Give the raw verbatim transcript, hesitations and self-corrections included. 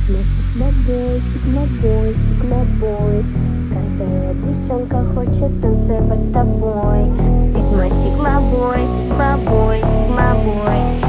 Я сигма-бой, сигма-бой, сигма-бой. Каждая девчонка хочет танцевать с тобой. Сигма, сигма-бой, сигма-бой, сигма-бой.